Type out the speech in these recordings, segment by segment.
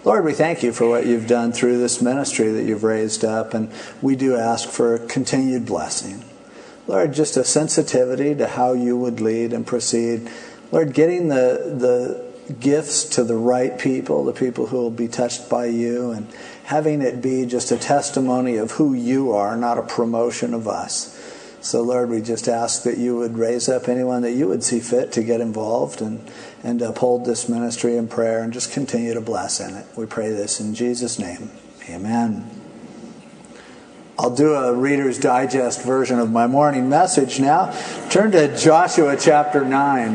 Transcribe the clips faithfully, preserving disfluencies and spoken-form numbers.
Lord, we thank you for what you've done through this ministry that you've raised up, and we do ask for continued blessing. Lord, just a sensitivity to how you would lead and proceed. Lord, getting the the gifts to the right people, the people who will be touched by you, and having it be just a testimony of who you are, not a promotion of us. So, Lord, we just ask that you would raise up anyone that you would see fit to get involved and, and uphold this ministry in prayer and just continue to bless in it. We pray this in Jesus' name. Amen. I'll do a Reader's Digest version of my morning message now. Turn to Joshua chapter nine.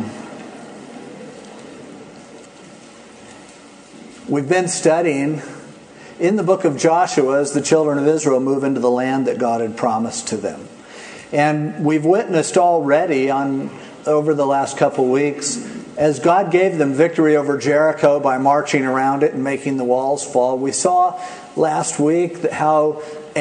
We've been studying in the book of Joshua as the children of Israel move into the land that God had promised to them. And we've witnessed already on over the last couple weeks as God gave them victory over Jericho by marching around it and making the walls fall. We saw last week that how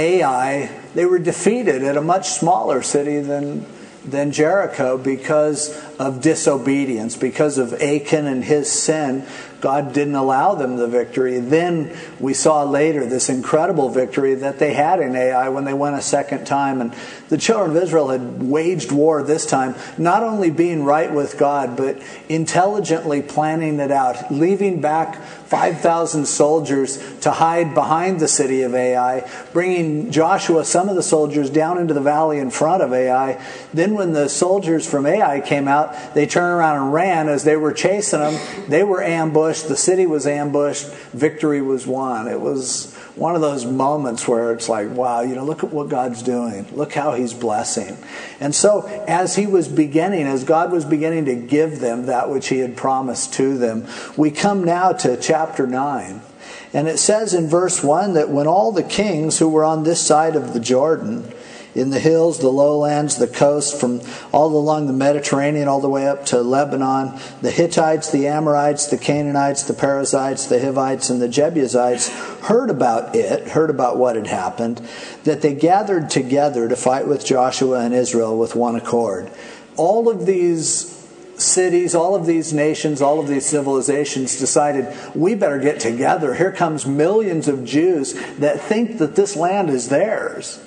Ai, they were defeated at a much smaller city than than Jericho because of disobedience, because of Achan and his sin. God didn't allow them the victory. Then we saw later this incredible victory that they had in Ai when they went a second time. And the children of Israel had waged war this time, not only being right with God, but intelligently planning it out, leaving back five thousand soldiers to hide behind the city of Ai, bringing Joshua, some of the soldiers, down into the valley in front of Ai. Then when the soldiers from Ai came out, they turned around and ran. As they were chasing them, they were ambushed. The city was ambushed. Victory was won. It was one of those moments where it's like, wow, you know, look at what God's doing. Look how he's blessing. And so as he was beginning, as God was beginning to give them that which he had promised to them, we come now to chapter nine. And it says in verse one that when all the kings who were on this side of the Jordan, in the hills, the lowlands, the coast, from all along the Mediterranean all the way up to Lebanon, the Hittites, the Amorites, the Canaanites, the Perizzites, the Hivites, and the Jebusites heard about it, heard about what had happened, that they gathered together to fight with Joshua and Israel with one accord. All of these cities, all of these nations, all of these civilizations decided, we better get together. Here comes millions of Jews that think that this land is theirs.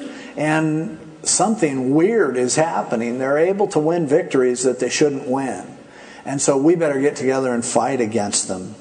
And something weird is happening. They're able to win victories that they shouldn't win. And so we better get together and fight against them.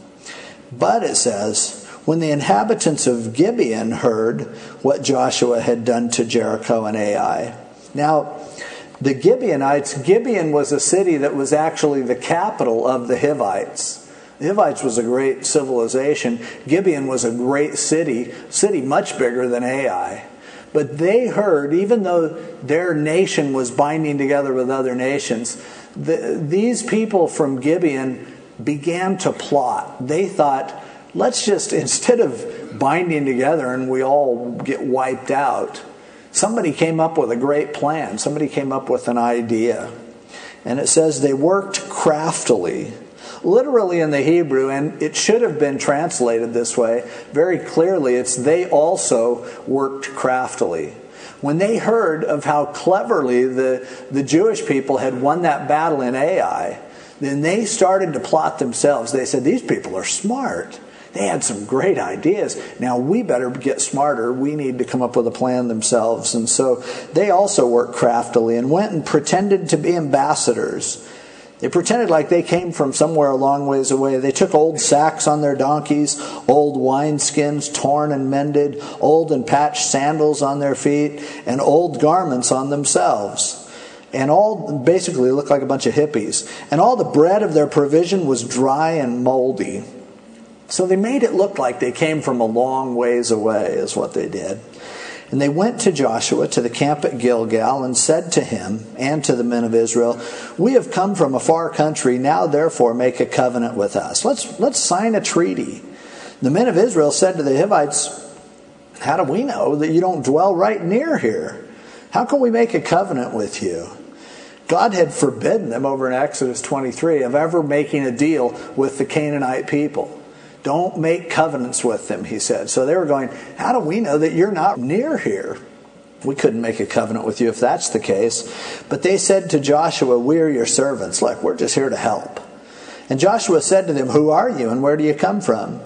But it says, when the inhabitants of Gibeon heard what Joshua had done to Jericho and Ai. Now, the Gibeonites, Gibeon was a city that was actually the capital of the Hivites. The Hivites was a great civilization. Gibeon was a great city, city much bigger than Ai. But they heard, even though their nation was binding together with other nations, the, these people from Gibeon began to plot. They thought, let's just, instead of binding together and we all get wiped out, somebody came up with a great plan. Somebody came up with an idea. And it says they worked craftily. Literally in the Hebrew, and it should have been translated this way very clearly, it's they also worked craftily. When they heard of how cleverly the, the Jewish people had won that battle in Ai, then they started to plot themselves. They said, these people are smart. They had some great ideas. Now we better get smarter. We need to come up with a plan themselves. And so they also worked craftily and went and pretended to be ambassadors. They pretended like they came from somewhere a long ways away. They took old sacks on their donkeys, old wineskins torn and mended, old and patched sandals on their feet, and old garments on themselves. And all basically looked like a bunch of hippies. And all the bread of their provision was dry and moldy. So they made it look like they came from a long ways away, is what they did. And they went to Joshua to the camp at Gilgal and said to him and to the men of Israel, we have come from a far country, now therefore make a covenant with us. Let's, let's sign a treaty. The men of Israel said to the Hivites, how do we know that you don't dwell right near here? How can we make a covenant with you? God had forbidden them over in Exodus twenty-three of ever making a deal with the Canaanite people. Don't make covenants with them, he said. So they were going, how do we know that you're not near here? We couldn't make a covenant with you if that's the case. But they said to Joshua, we are your servants. Look, we're just here to help. And Joshua said to them, who are you and where do you come from?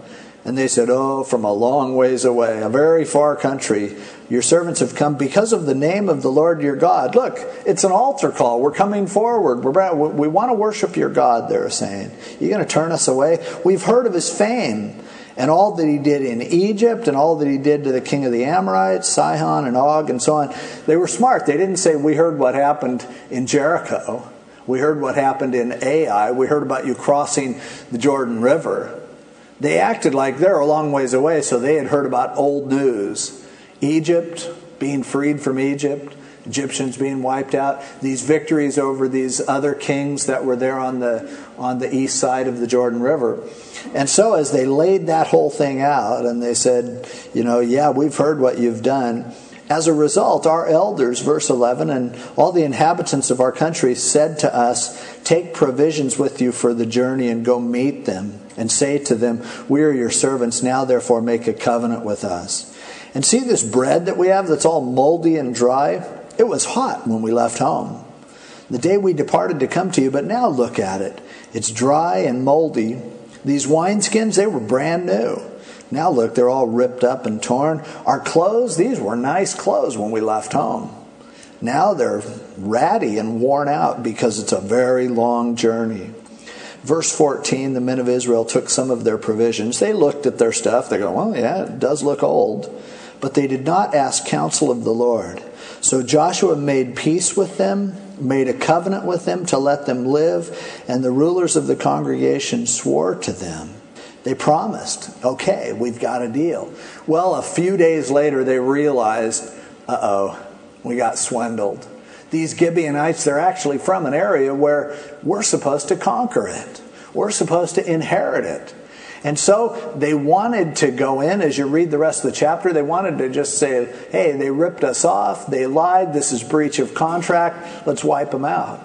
And they said, oh, from a long ways away, a very far country, your servants have come because of the name of the Lord your God. Look, it's an altar call. We're coming forward. We're, we want to worship your God, they're saying. You're going to turn us away? We've heard of his fame and all that he did in Egypt and all that he did to the king of the Amorites, Sihon and Og and so on. They were smart. They didn't say, we heard what happened in Jericho. We heard what happened in Ai. We heard about you crossing the Jordan River. They acted like they're a long ways away, so they had heard about old news. Egypt, being freed from Egypt, Egyptians being wiped out, these victories over these other kings that were there on the on the east side of the Jordan River. And so as they laid that whole thing out, and they said, you know, yeah, we've heard what you've done. As a result, our elders, verse eleven, and all the inhabitants of our country said to us, take provisions with you for the journey and go meet them. And say to them, we are your servants, now therefore make a covenant with us. And see this bread that we have that's all moldy and dry? It was hot when we left home, the day we departed to come to you, but now look at it. It's dry and moldy. These wineskins, they were brand new. Now look, they're all ripped up and torn. Our clothes, these were nice clothes when we left home. Now they're ratty and worn out because it's a very long journey. Verse fourteen, the men of Israel took some of their provisions. They looked at their stuff. They go, well, yeah, it does look old. But they did not ask counsel of the Lord. So Joshua made peace with them, made a covenant with them to let them live, and the rulers of the congregation swore to them. They promised, okay, we've got a deal. Well, a few days later, they realized, uh-oh, we got swindled. These Gibeonites, they're actually from an area where we're supposed to conquer it. We're supposed to inherit it. And so they wanted to go in, as you read the rest of the chapter, they wanted to just say, hey, they ripped us off, they lied, this is breach of contract, let's wipe them out.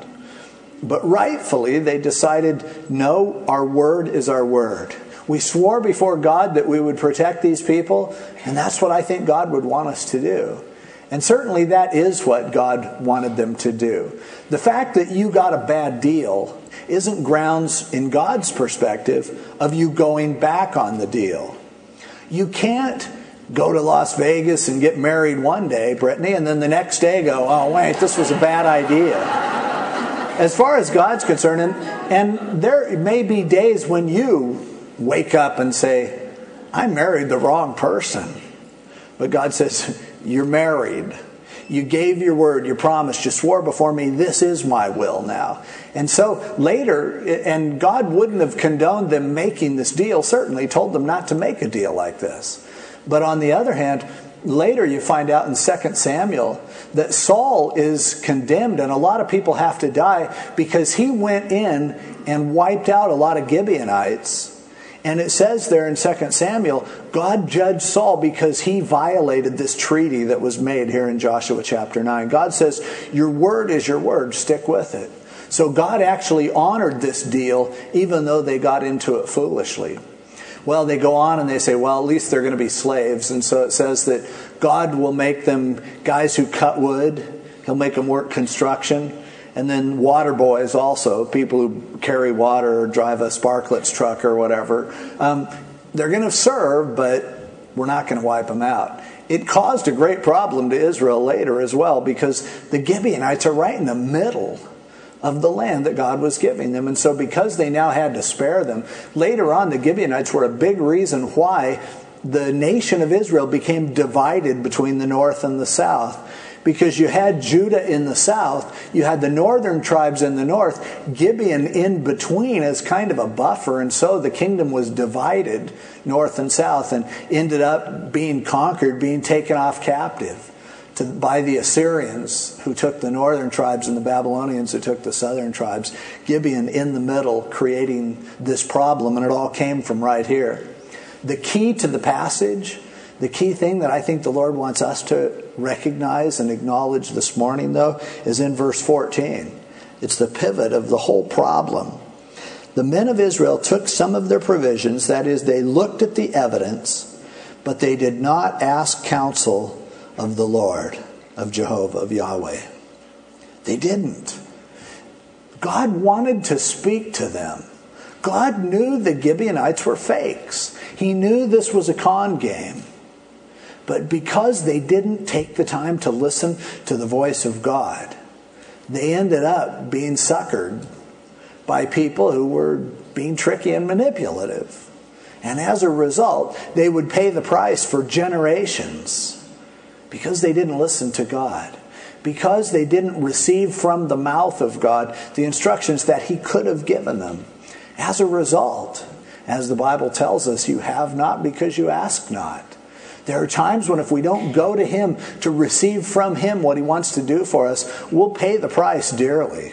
But rightfully, they decided, no, our word is our word. We swore before God that we would protect these people, and that's what I think God would want us to do. And certainly that is what God wanted them to do. The fact that you got a bad deal isn't grounds, in God's perspective, of you going back on the deal. You can't go to Las Vegas and get married one day, Brittany, and then the next day go, oh, wait, this was a bad idea. As far as God's concerned, and, and there may be days when you wake up and say, I married the wrong person. But God says, you're married. You gave your word, you promised, you swore before me, this is my will now. And so later, and God wouldn't have condoned them making this deal, certainly told them not to make a deal like this. But on the other hand, later you find out in Second Samuel that Saul is condemned and a lot of people have to die because he went in and wiped out a lot of Gibeonites. And it says there in Second Samuel, God judged Saul because he violated this treaty that was made here in Joshua chapter nine. God says, your word is your word, stick with it. So God actually honored this deal even though they got into it foolishly. Well, they go on and they say, well, at least they're going to be slaves. And so it says that God will make them guys who cut wood. He'll make them work construction. And then water boys also, people who carry water or drive a Sparklets truck or whatever. Um, they're going to serve, but we're not going to wipe them out. It caused a great problem to Israel later as well because the Gibeonites are right in the middle of the land that God was giving them. And so because they now had to spare them, later on the Gibeonites were a big reason why the nation of Israel became divided between the north and the south. Because you had Judah in the south, you had the northern tribes in the north, Gibeon in between as kind of a buffer, and so the kingdom was divided north and south and ended up being conquered, being taken off captive to, by the Assyrians who took the northern tribes and the Babylonians who took the southern tribes. Gibeon in the middle creating this problem, and it all came from right here. The key to the passage, the key thing that I think the Lord wants us to recognize and acknowledge this morning, though, is in verse fourteen. It's the pivot of the whole problem. The men of Israel took some of their provisions, that is, they looked at the evidence, but they did not ask counsel of the Lord, of Jehovah, of Yahweh. They didn't. God wanted to speak to them. God knew the Gibeonites were fakes. He knew this was a con game. But because they didn't take the time to listen to the voice of God, they ended up being suckered by people who were being tricky and manipulative. And as a result, they would pay the price for generations because they didn't listen to God. Because they didn't receive from the mouth of God the instructions that He could have given them. As a result, as the Bible tells us, you have not because you ask not. There are times when if we don't go to Him to receive from Him what He wants to do for us, we'll pay the price dearly.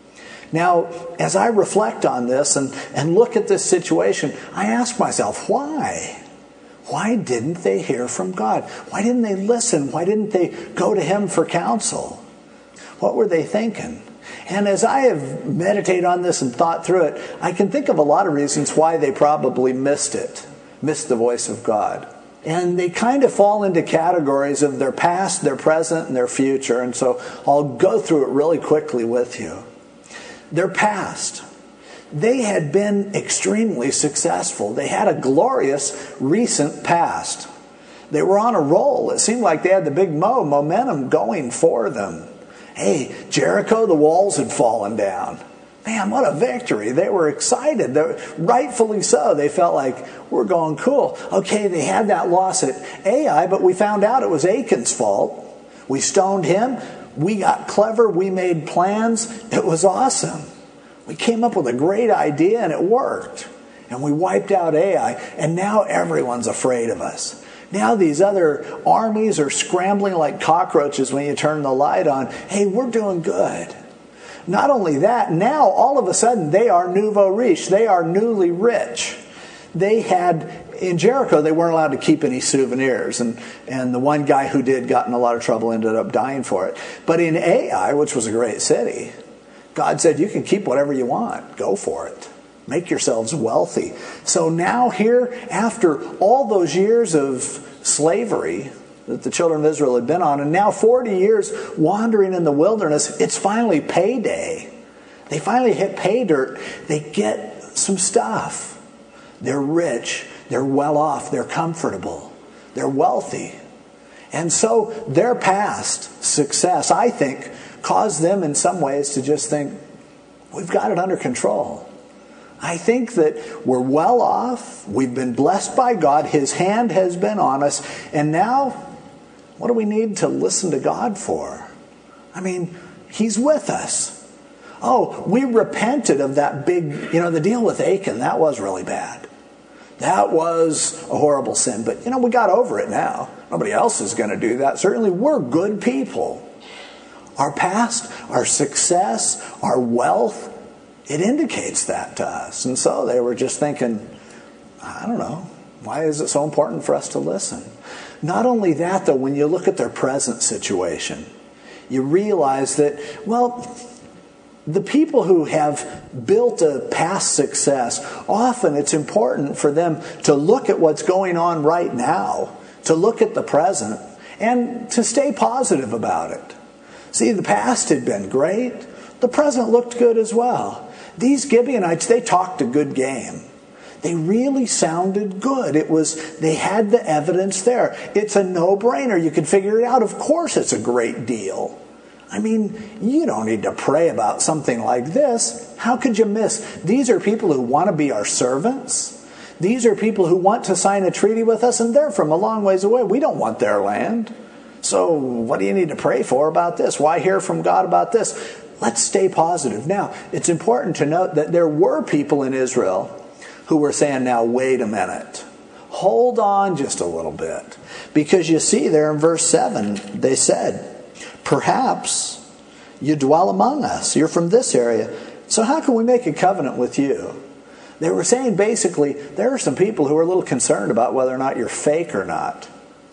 Now, as I reflect on this and, and look at this situation, I ask myself, why? Why didn't they hear from God? Why didn't they listen? Why didn't they go to Him for counsel? What were they thinking? And as I have meditated on this and thought through it, I can think of a lot of reasons why they probably missed it, missed the voice of God. And they kind of fall into categories of their past, their present, and their future. And so I'll go through it really quickly with you. Their past. They had been extremely successful. They had a glorious recent past. They were on a roll. It seemed like they had the big mo, momentum going for them. Hey, Jericho, the walls had fallen down. Man, what a victory. They were excited. They were, rightfully so. They felt like, we're going cool. Okay, they had that loss at Ai, but we found out it was Achan's fault. We stoned him. We got clever. We made plans. It was awesome. We came up with a great idea and it worked. And we wiped out Ai. And now everyone's afraid of us. Now these other armies are scrambling like cockroaches when you turn the light on. Hey, we're doing good. Not only that, now all of a sudden they are nouveau riche. They are newly rich. They had, in Jericho, they weren't allowed to keep any souvenirs. And, and the one guy who did got in a lot of trouble, ended up dying for it. But in Ai, which was a great city, God said, you can keep whatever you want. Go for it. Make yourselves wealthy. So now here, after all those years of slavery that the children of Israel had been on, and now forty years wandering in the wilderness, it's finally payday. They finally hit pay dirt. They get some stuff. They're rich. They're well off. They're comfortable. They're wealthy. And so their past success, I think, caused them in some ways to just think, we've got it under control. I think that we're well off. We've been blessed by God. His hand has been on us. And now, what do we need to listen to God for? I mean, He's with us. Oh, we repented of that big, you know, the deal with Achan. That was really bad. That was a horrible sin. But, you know, we got over it now. Nobody else is going to do that. Certainly, we're good people. Our past, our success, our wealth, it indicates that to us. And so they were just thinking, I don't know, why is it so important for us to listen? Not only that, though, when you look at their present situation, you realize that, well, the people who have built a past success, often it's important for them to look at what's going on right now, to look at the present, and to stay positive about it. See, the past had been great. The present looked good as well. These Gibeonites, they talked a good game. They really sounded good. It was, they had the evidence there. It's a no-brainer. You can figure it out. Of course it's a great deal. I mean, you don't need to pray about something like this. How could you miss? These are people who want to be our servants. These are people who want to sign a treaty with us, and they're from a long ways away. We don't want their land. So what do you need to pray for about this? Why hear from God about this? Let's stay positive. Now, it's important to note that there were people in Israel who were saying, now, wait a minute. Hold on just a little bit. Because you see there in verse seven, they said, perhaps you dwell among us. You're from this area. So how can we make a covenant with you? They were saying basically, there are some people who are a little concerned about whether or not you're fake or not.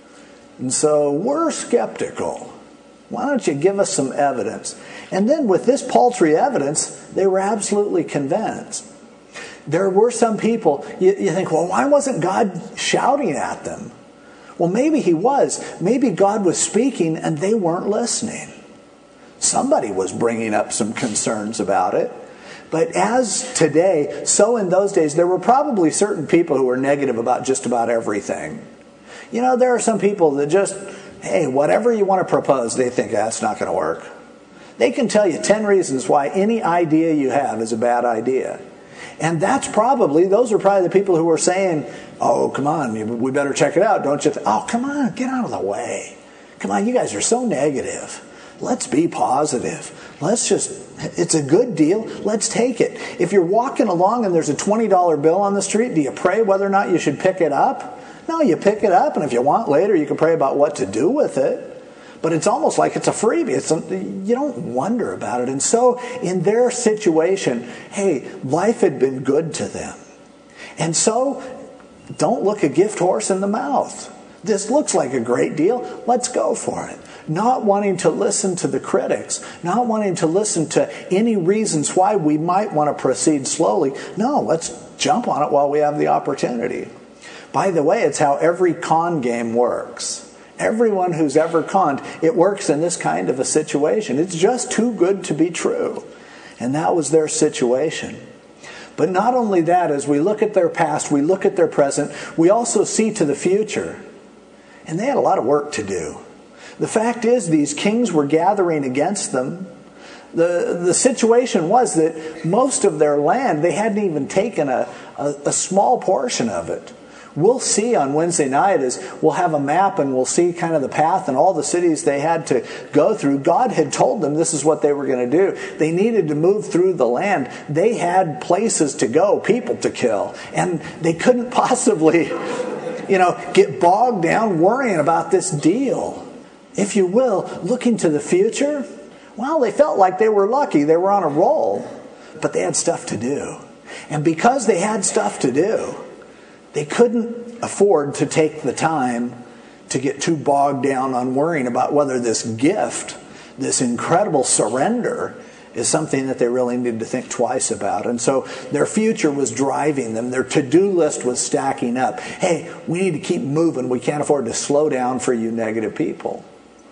And so we're skeptical. Why don't you give us some evidence? And then with this paltry evidence, they were absolutely convinced. There were some people, you, you think, well, why wasn't God shouting at them? Well, maybe He was. Maybe God was speaking and they weren't listening. Somebody was bringing up some concerns about it. But as today, so in those days, there were probably certain people who were negative about just about everything. You know, there are some people that just, hey, whatever you want to propose, they think that's not going to work. They can tell you ten reasons why any idea you have is a bad idea. And that's probably, those are probably the people who were saying, oh, come on, we better check it out, don't you? Th- oh, come on, get out of the way. Come on, you guys are so negative. Let's be positive. Let's just, it's a good deal. Let's take it. If you're walking along and there's a twenty dollar bill on the street, do you pray whether or not you should pick it up? No, you pick it up, and if you want later, you can pray about what to do with it. But it's almost like it's a freebie. It's a, you don't wonder about it. And so in their situation, hey, life had been good to them. And so don't look a gift horse in the mouth. This looks like a great deal. Let's go for it. Not wanting to listen to the critics. Not wanting to listen to any reasons why we might want to proceed slowly. No, let's jump on it while we have the opportunity. By the way, it's how every con game works. Everyone who's ever conned, it works in this kind of a situation. It's just too good to be true. And that was their situation. But not only that, as we look at their past, we look at their present, we also see to the future. And they had a lot of work to do. The fact is, these kings were gathering against them. The, the situation was that most of their land, they hadn't even taken a, a, a small portion of it. We'll see on Wednesday night as we'll have a map and we'll see kind of the path and all the cities they had to go through. God had told them this is what they were going to do. They needed to move through the land. They had places to go, people to kill. And they couldn't possibly, you know, get bogged down worrying about this deal. If you will, looking to the future, well, they felt like they were lucky. They were on a roll. But they had stuff to do. And because they had stuff to do, they couldn't afford to take the time to get too bogged down on worrying about whether this gift, this incredible surrender, is something that they really needed to think twice about. And so their future was driving them. Their to-do list was stacking up. Hey, we need to keep moving. We can't afford to slow down for you negative people.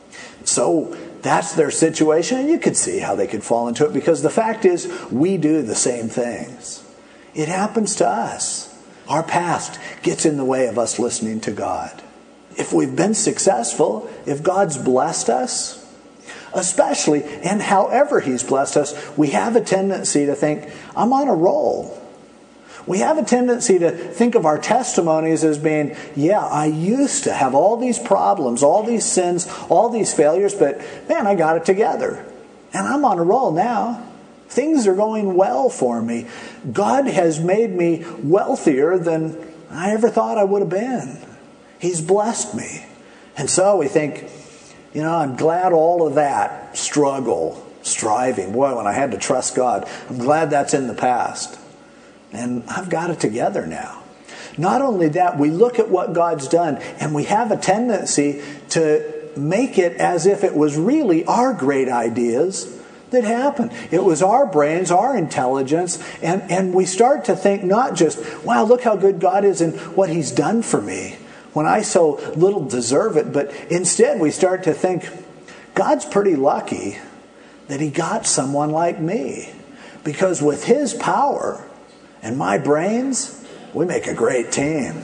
So that's their situation. And you could see how they could fall into it, because the fact is, we do the same things. It happens to us. Our past gets in the way of us listening to God. If we've been successful, if God's blessed us, especially, and however He's blessed us, we have a tendency to think, I'm on a roll. We have a tendency to think of our testimonies as being, yeah, I used to have all these problems, all these sins, all these failures, but man, I got it together. And I'm on a roll now. Things are going well for me. God has made me wealthier than I ever thought I would have been. He's blessed me. And so we think, you know, I'm glad all of that struggle, striving, boy, when I had to trust God, I'm glad that's in the past. And I've got it together now. Not only that, we look at what God's done and we have a tendency to make it as if it was really our great ideas that happened. It was our brains, our intelligence, and, and we start to think not just, wow, look how good God is and what He's done for me when I so little deserve it, but instead we start to think, God's pretty lucky that He got someone like me, because with His power and my brains, we make a great team.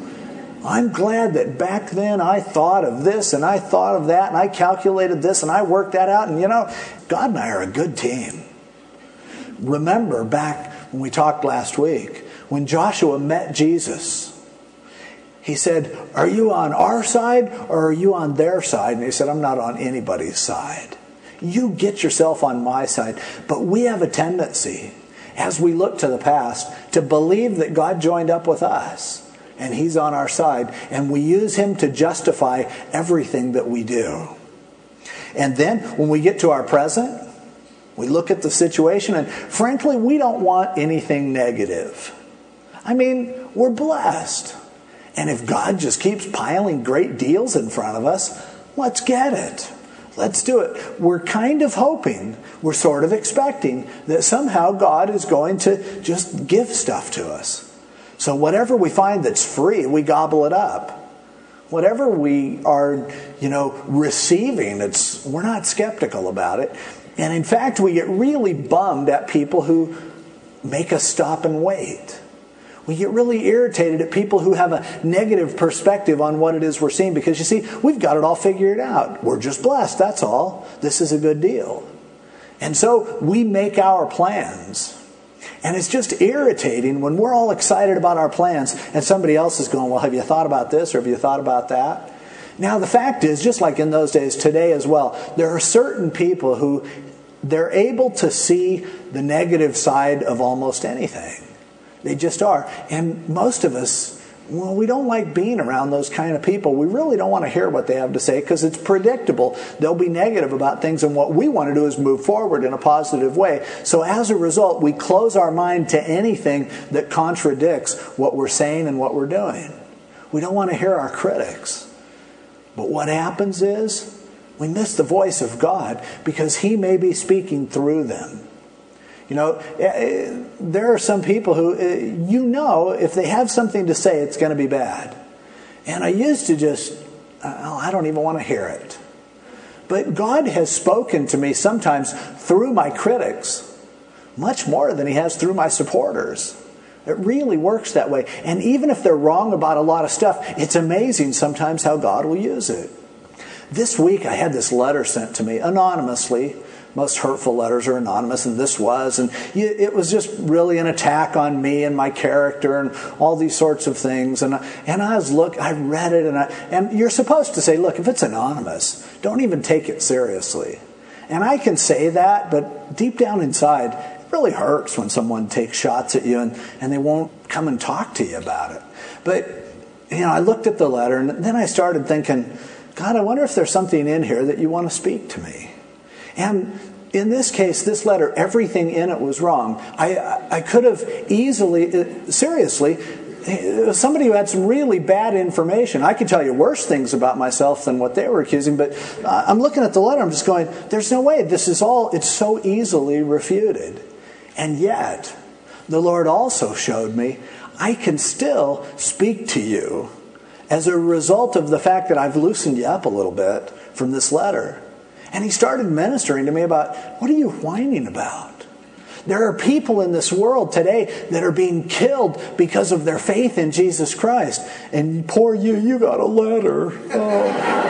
I'm glad that back then I thought of this and I thought of that and I calculated this and I worked that out. And you know, God and I are a good team. Remember back when we talked last week, when Joshua met Jesus, he said, are you on our side or are you on their side? And he said, I'm not on anybody's side. You get yourself on my side. But we have a tendency, as we look to the past, to believe that God joined up with us. And He's on our side. And we use Him to justify everything that we do. And then when we get to our present, we look at the situation and frankly, we don't want anything negative. I mean, we're blessed. And if God just keeps piling great deals in front of us, let's get it. Let's do it. We're kind of hoping, we're sort of expecting that somehow God is going to just give stuff to us. So whatever we find that's free, we gobble it up. Whatever we are, you know, receiving, it's we're not skeptical about it. And in fact, we get really bummed at people who make us stop and wait. We get really irritated at people who have a negative perspective on what it is we're seeing because, you see, we've got it all figured out. We're just blessed, that's all. This is a good deal. And so we make our plans. And it's just irritating when we're all excited about our plans and somebody else is going, well, have you thought about this or have you thought about that? Now, the fact is, just like in those days, today as well, there are certain people who they're able to see the negative side of almost anything. They just are. And most of us, well, we don't like being around those kind of people. We really don't want to hear what they have to say because it's predictable. They'll be negative about things, and what we want to do is move forward in a positive way. So as a result, we close our mind to anything that contradicts what we're saying and what we're doing. We don't want to hear our critics. But what happens is we miss the voice of God because He may be speaking through them. You know, there are some people who, you know, if they have something to say, it's going to be bad. And I used to just, oh, I don't even want to hear it. But God has spoken to me sometimes through my critics, much more than He has through my supporters. It really works that way. And even if they're wrong about a lot of stuff, it's amazing sometimes how God will use it. This week I had this letter sent to me anonymously. Most hurtful letters are anonymous, and this was. And it was just really an attack on me and my character and all these sorts of things. And I, and I was look, I read it, and I, and you're supposed to say, look, if it's anonymous, don't even take it seriously. And I can say that, but deep down inside, it really hurts when someone takes shots at you and, and they won't come and talk to you about it. But, you know, I looked at the letter, and then I started thinking, God, I wonder if there's something in here that you want to speak to me. And in this case, this letter, everything in it was wrong. I I could have easily, seriously, somebody who had some really bad information. I could tell you worse things about myself than what they were accusing, but I'm looking at the letter, I'm just going, there's no way. This is all, it's so easily refuted. And yet, the Lord also showed me, I can still speak to you as a result of the fact that I've loosened you up a little bit from this letter. And He started ministering to me about, what are you whining about? There are people in this world today that are being killed because of their faith in Jesus Christ. And poor you, you got a letter. Oh,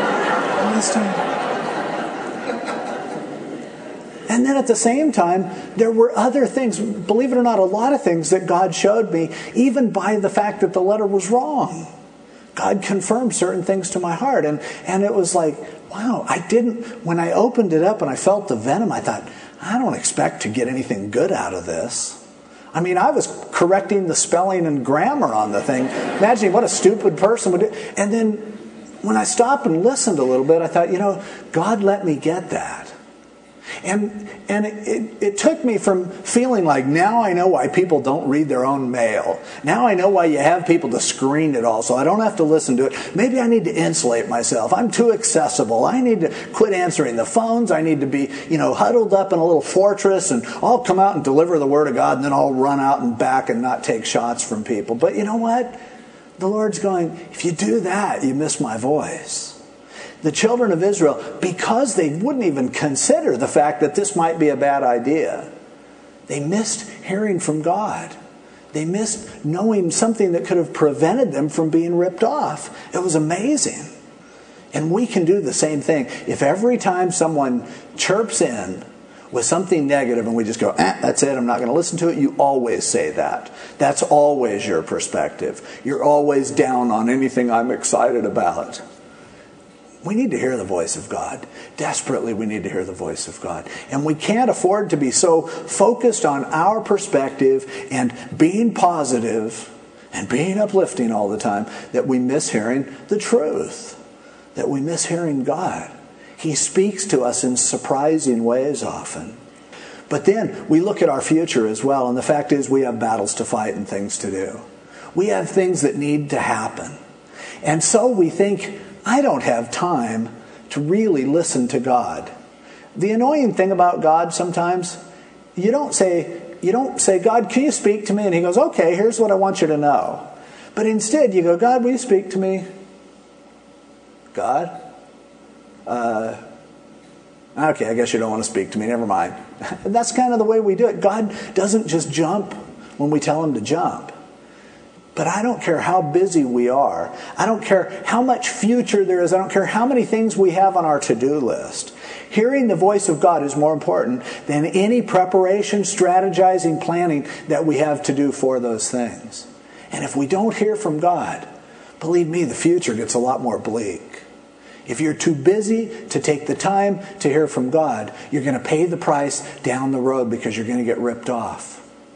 and then at the same time, there were other things, believe it or not, a lot of things that God showed me, even by the fact that the letter was wrong. God confirmed certain things to my heart. And, and it was like, wow, I didn't, when I opened it up and I felt the venom, I thought, I don't expect to get anything good out of this. I mean, I was correcting the spelling and grammar on the thing. Imagine what a stupid person would do. And then when I stopped and listened a little bit, I thought, you know, God let me get that. And and it, it, it took me from feeling like, now I know why people don't read their own mail. Now I know why you have people to screen it all, so I don't have to listen to it. Maybe I need to insulate myself. I'm too accessible. I need to quit answering the phones. I need to be, you know, huddled up in a little fortress, and I'll come out and deliver the Word of God, and then I'll run out and back and not take shots from people. But you know what? The Lord's going, if you do that, you miss my voice. The children of Israel, because they wouldn't even consider the fact that this might be a bad idea, they missed hearing from God. They missed knowing something that could have prevented them from being ripped off. It was amazing. And we can do the same thing. If every time someone chirps in with something negative and we just go, eh, that's it, I'm not going to listen to it, you always say that. That's always your perspective. You're always down on anything I'm excited about. We need to hear the voice of God. Desperately, we need to hear the voice of God. And we can't afford to be so focused on our perspective and being positive and being uplifting all the time that we miss hearing the truth, that we miss hearing God. He speaks to us in surprising ways often. But then we look at our future as well, and the fact is we have battles to fight and things to do. We have things that need to happen. And so we think, I don't have time to really listen to God. The annoying thing about God sometimes, you don't say, you don't say, God, can you speak to me? And He goes, okay, here's what I want you to know. But instead you go, God, will you speak to me? God? Uh, okay, I guess you don't want to speak to me. Never mind. And that's kind of the way we do it. God doesn't just jump when we tell him to jump. But I don't care how busy we are. I don't care how much future there is. I don't care how many things we have on our to-do list. Hearing the voice of God is more important than any preparation, strategizing, planning that we have to do for those things. And if we don't hear from God, believe me, the future gets a lot more bleak. If you're too busy to take the time to hear from God, you're going to pay the price down the road because you're going to get ripped off.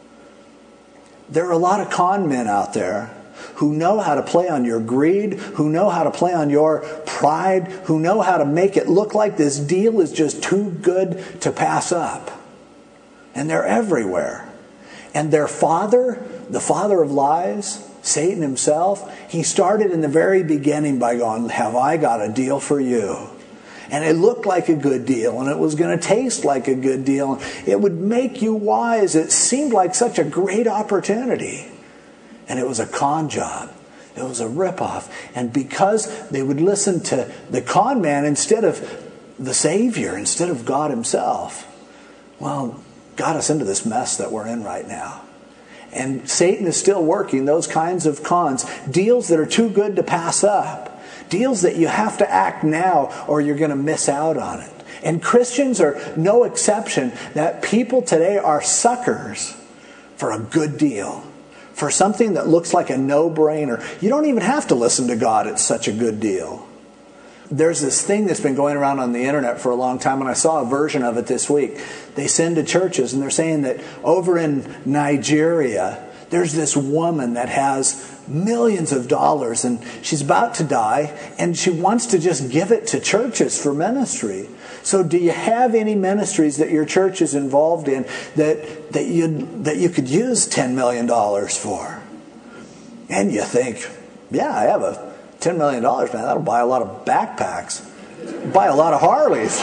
There are a lot of con men out there who know how to play on your greed, who know how to play on your pride, who know how to make it look like this deal is just too good to pass up. And they're everywhere. And their father, the father of lies, Satan himself, he started in the very beginning by going, have I got a deal for you? And it looked like a good deal, and it was going to taste like a good deal. It would make you wise. It seemed like such a great opportunity. And it was a con job. It was a ripoff. And because they would listen to the con man instead of the Savior, instead of God himself, well, got us into this mess that we're in right now. And Satan is still working those kinds of cons, deals that are too good to pass up. Deals that you have to act now or you're going to miss out on it. And Christians are no exception. That people today are suckers for a good deal. For something that looks like a no-brainer. You don't even have to listen to God. It's such a good deal. There's this thing that's been going around on the internet for a long time, and I saw a version of it this week. They send to churches, and they're saying that over in Nigeria, there's this woman that has millions of dollars, and she's about to die, and she wants to just give it to churches for ministry. So do you have any ministries that your church is involved in that that you that you could use ten million dollars for? And you think, yeah, I have a ten million dollars, man. That'll buy a lot of backpacks, buy a lot of Harleys.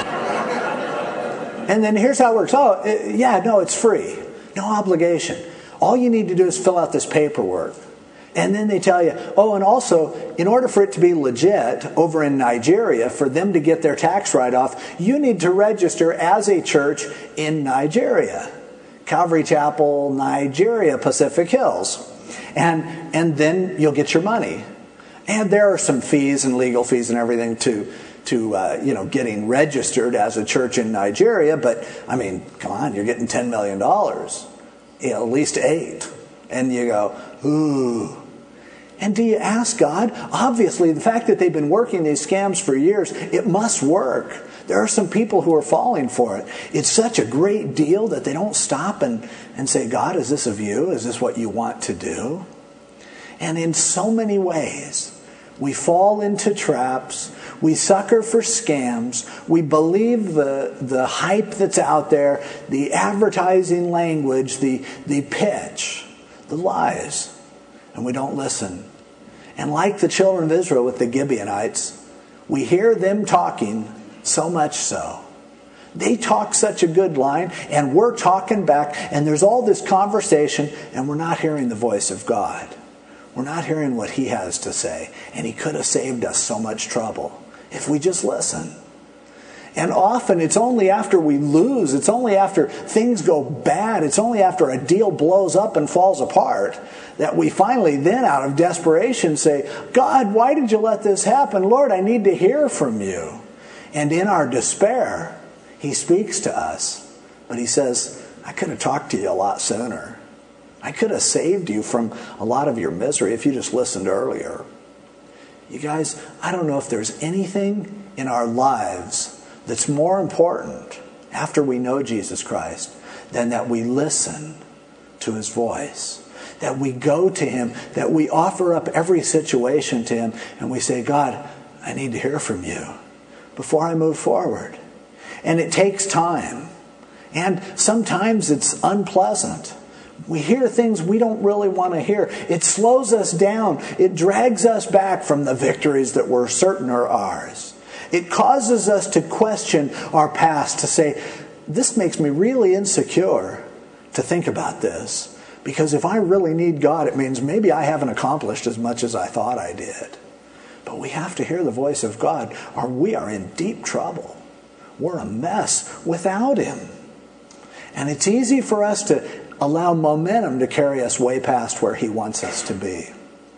And then here's how it works. Oh, yeah, no, it's free. No obligation. All you need to do is fill out this paperwork. And then they tell you, oh, and also, in order for it to be legit over in Nigeria, for them to get their tax write-off, you need to register as a church in Nigeria. Calvary Chapel, Nigeria, Pacific Hills. And, and then you'll get your money. And there are some fees and legal fees and everything to, to uh, you know, getting registered as a church in Nigeria. But, I mean, come on, you're getting ten million dollars. You know, at least eight. And you go, ooh. And do you ask God? Obviously, the fact that they've been working these scams for years, it must work. There are some people who are falling for it. It's such a great deal that they don't stop and, and say, God, is this of you? Is this what you want to do? And in so many ways, we fall into traps. We sucker for scams. We believe the, the hype that's out there, the advertising language, the, the pitch, the lies. And we don't listen. And like the children of Israel with the Gibeonites, we hear them talking so much so. They talk such a good line, and we're talking back, and there's all this conversation, and we're not hearing the voice of God. We're not hearing what He has to say. And He could have saved us so much trouble if we just listen. And often it's only after we lose, it's only after things go bad, it's only after a deal blows up and falls apart that we finally then, out of desperation, say, God, why did you let this happen? Lord, I need to hear from you. And in our despair, He speaks to us. But He says, I could have talked to you a lot sooner. I could have saved you from a lot of your misery if you just listened earlier. You guys, I don't know if there's anything in our lives that's more important after we know Jesus Christ than that we listen to His voice. That we go to Him, that we offer up every situation to Him, and we say, God, I need to hear from you before I move forward. And it takes time. And sometimes it's unpleasant. We hear things we don't really want to hear. It slows us down. It drags us back from the victories that we're certain are ours. It causes us to question our past, to say, this makes me really insecure to think about this. Because if I really need God, it means maybe I haven't accomplished as much as I thought I did. But we have to hear the voice of God, or we are in deep trouble. We're a mess without Him. And it's easy for us to allow momentum to carry us way past where he wants us to be.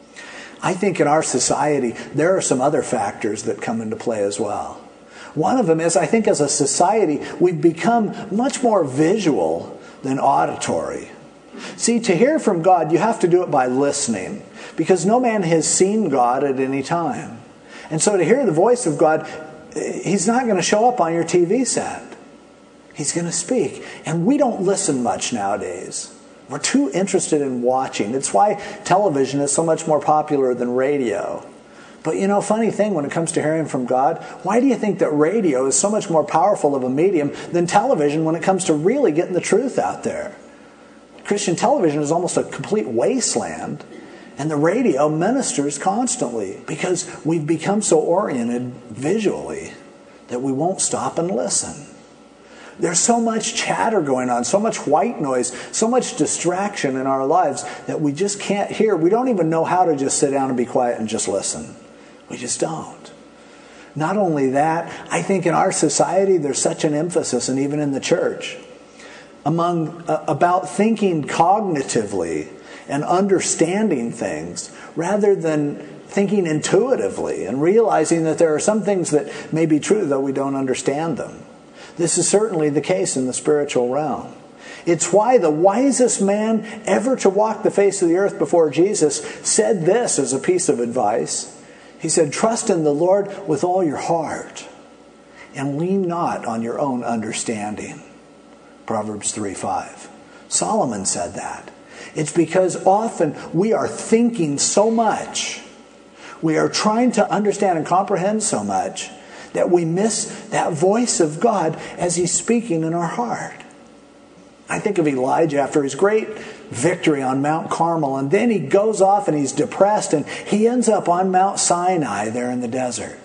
I think in our society, there are some other factors that come into play as well. One of them is, I think as a society, we've become much more visual than auditory. See, to hear from God, you have to do it by listening, because no man has seen God at any time. And so to hear the voice of God, he's not going to show up on your T V set. He's going to speak. And we don't listen much nowadays. We're too interested in watching. It's why television is so much more popular than radio. But you know, funny thing when it comes to hearing from God, why do you think that radio is so much more powerful of a medium than television when it comes to really getting the truth out there? Christian television is almost a complete wasteland, and the radio ministers constantly because we've become so oriented visually that we won't stop and listen. There's so much chatter going on, so much white noise, so much distraction in our lives that we just can't hear. We don't even know how to just sit down and be quiet and just listen. We just don't. Not only that, I think in our society there's such an emphasis, and even in the church, among uh, about thinking cognitively and understanding things rather than thinking intuitively and realizing that there are some things that may be true though we don't understand them. This is certainly the case in the spiritual realm. It's why the wisest man ever to walk the face of the earth before Jesus said this as a piece of advice. He said, "Trust in the Lord with all your heart and lean not on your own understanding." Proverbs three five. Solomon said that. It's because often we are thinking so much, we are trying to understand and comprehend so much, that we miss that voice of God as he's speaking in our heart. I think of Elijah after his great victory on Mount Carmel, and then he goes off and he's depressed, and he ends up on Mount Sinai there in the desert.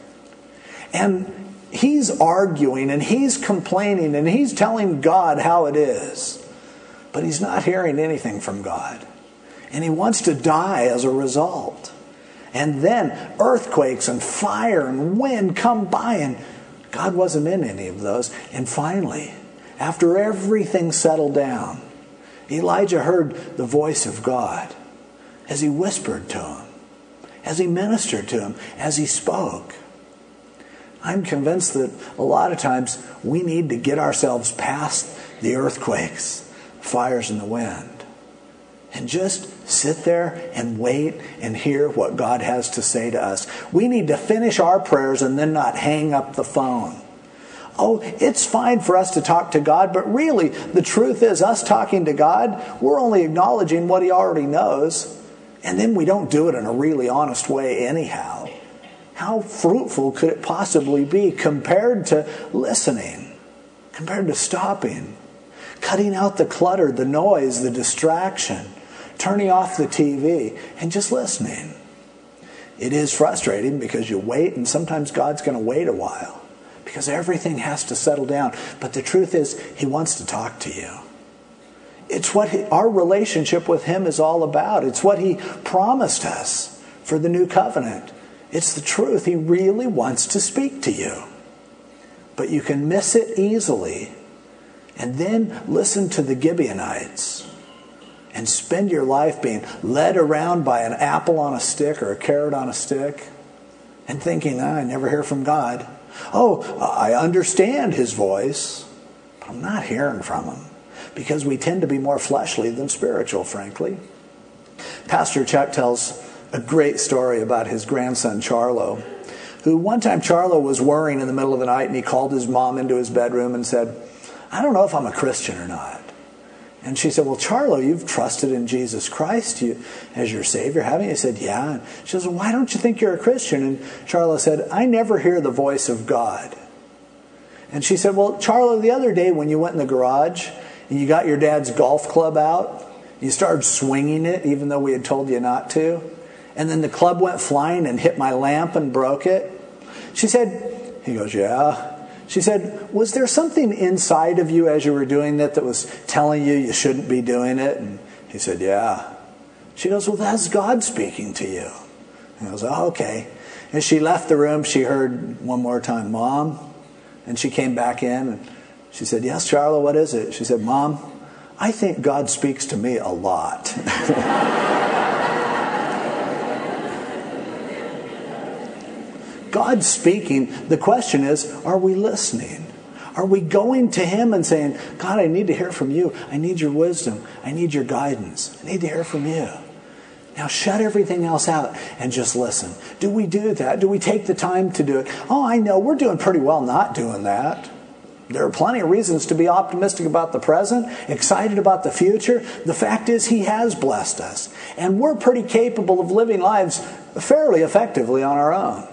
And he's arguing and he's complaining and he's telling God how it is. But he's not hearing anything from God. And he wants to die as a result. And then earthquakes and fire and wind come by, and God wasn't in any of those. And finally, after everything settled down, Elijah heard the voice of God as he whispered to him, as he ministered to him, as he spoke. I'm convinced that a lot of times we need to get ourselves past the earthquakes, fires, and the wind, and just sit there and wait and hear what God has to say to us. We need to finish our prayers and then not hang up the phone. Oh, it's fine for us to talk to God, but really, the truth is, us talking to God, we're only acknowledging what he already knows, and then we don't do it in a really honest way anyhow. How fruitful could it possibly be compared to listening, compared to stopping, cutting out the clutter, the noise, the distraction, turning off the T V, and just listening? It is frustrating because you wait, and sometimes God's going to wait a while, because everything has to settle down. But the truth is, he wants to talk to you. It's what he, our relationship with him is all about. It's what he promised us for the new covenant. It's the truth. He really wants to speak to you. But you can miss it easily and then listen to the Gibeonites and spend your life being led around by an apple on a stick or a carrot on a stick and thinking, ah, I never hear from God. Oh, I understand his voice, but I'm not hearing from him, because we tend to be more fleshly than spiritual, frankly. Pastor Chuck tells a great story about his grandson, Charlo, who one time Charlo was worrying in the middle of the night, and he called his mom into his bedroom and said, I don't know if I'm a Christian or not. And she said, well, Charlo, you've trusted in Jesus Christ you, as your Savior, haven't you? He said, yeah. And she says, well, why don't you think you're a Christian? And Charlo said, I never hear the voice of God. And she said, well, Charlo, the other day when you went in the garage and you got your dad's golf club out, you started swinging it even though we had told you not to, and then the club went flying and hit my lamp and broke it. She said, he goes, yeah. She said, was there something inside of you as you were doing that that was telling you you shouldn't be doing it? And he said, yeah. She goes, well, that's God speaking to you. And he goes, oh, okay. As she left the room, she heard one more time, Mom. And she came back in and she said, yes, Charlo, what is it? She said, Mom, I think God speaks to me a lot. God's speaking. The question is, are we listening? Are we going to Him and saying, God, I need to hear from you. I need your wisdom. I need your guidance. I need to hear from you. Now shut everything else out and just listen. Do we do that? Do we take the time to do it? Oh, I know we're doing pretty well not doing that. There are plenty of reasons to be optimistic about the present, excited about the future. The fact is, He has blessed us. And we're pretty capable of living lives fairly effectively on our own.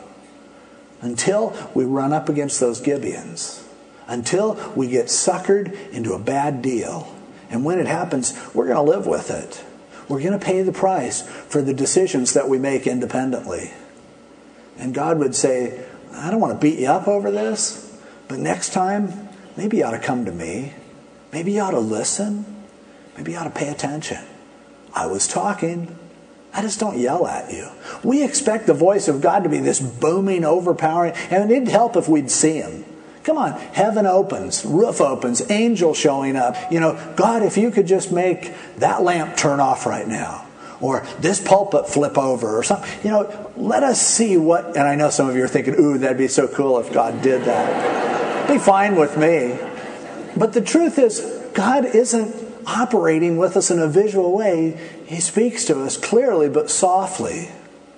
Until we run up against those Gibeons. Until we get suckered into a bad deal. And when it happens, we're going to live with it. We're going to pay the price for the decisions that we make independently. And God would say, I don't want to beat you up over this, but next time, maybe you ought to come to me. Maybe you ought to listen. Maybe you ought to pay attention. I was talking. I just don't yell at you. We expect the voice of God to be this booming, overpowering, and it'd help if we'd see Him. Come on, heaven opens, roof opens, angels showing up. You know, God, if you could just make that lamp turn off right now, or this pulpit flip over, or something. You know, let us see what, and I know some of you are thinking, ooh, that'd be so cool if God did that. Be fine with me. But the truth is, God isn't operating with us in a visual way. He speaks to us clearly but softly.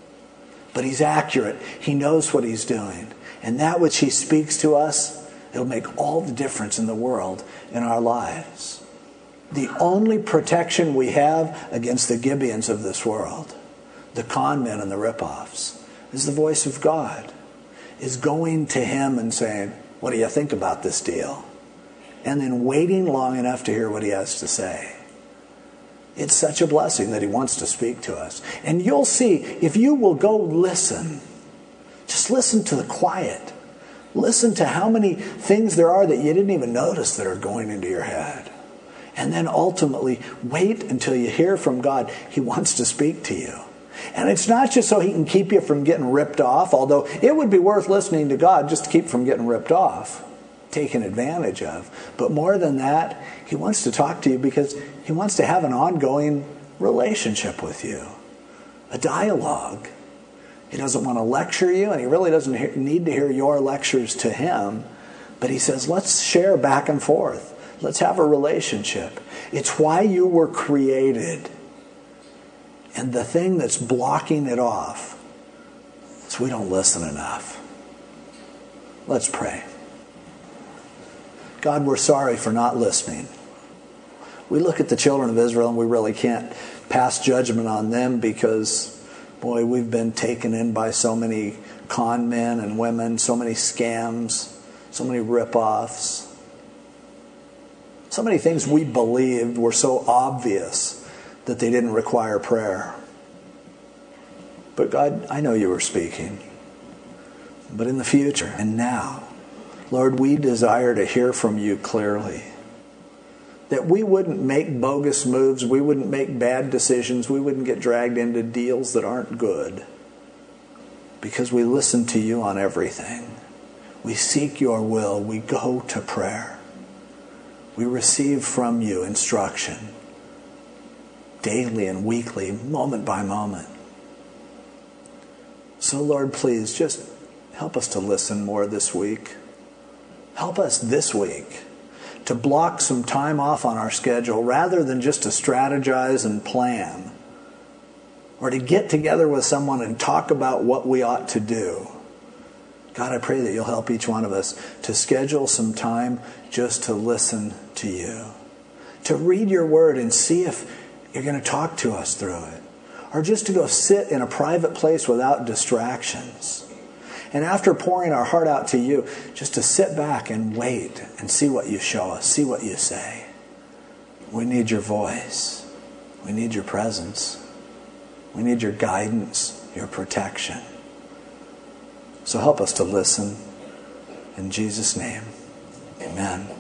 But He's accurate. He knows what He's doing. And that which He speaks to us, it'll make all the difference in the world in our lives. The only protection we have against the Gibeons of this world, the con men and the rip-offs, is the voice of God. Is going to Him and saying, what do you think about this deal? And then waiting long enough to hear what He has to say. It's such a blessing that He wants to speak to us. And you'll see, if you will go listen, just listen to the quiet. Listen to how many things there are that you didn't even notice that are going into your head. And then ultimately, wait until you hear from God. He wants to speak to you. And it's not just so He can keep you from getting ripped off, although it would be worth listening to God just to keep from getting ripped off, taken advantage of. But more than that, He wants to talk to you because He wants to have an ongoing relationship with you. A dialogue. He doesn't want to lecture you, and He really doesn't hear, need to hear your lectures to Him. But He says, let's share back and forth. Let's have a relationship. It's why you were created. And the thing that's blocking it off is we don't listen enough. Let's pray. God, we're sorry for not listening. We look at the children of Israel and we really can't pass judgment on them because, boy, we've been taken in by so many con men and women, so many scams, so many rip-offs. So many things we believed were so obvious that they didn't require prayer. But God, I know you were speaking. But in the future and now, Lord, we desire to hear from you clearly. That we wouldn't make bogus moves, we wouldn't make bad decisions, we wouldn't get dragged into deals that aren't good. Because we listen to you on everything. We seek your will, we go to prayer. We receive from you instruction. Daily and weekly, moment by moment. So Lord, please just help us to listen more this week. Help us this week to block some time off on our schedule rather than just to strategize and plan. Or to get together with someone and talk about what we ought to do. God, I pray that you'll help each one of us to schedule some time just to listen to you. To read your word and see if you're going to talk to us through it. Or just to go sit in a private place without distractions. And after pouring our heart out to you, just to sit back and wait and see what you show us, see what you say. We need your voice. We need your presence. We need your guidance, your protection. So help us to listen. In Jesus' name, amen.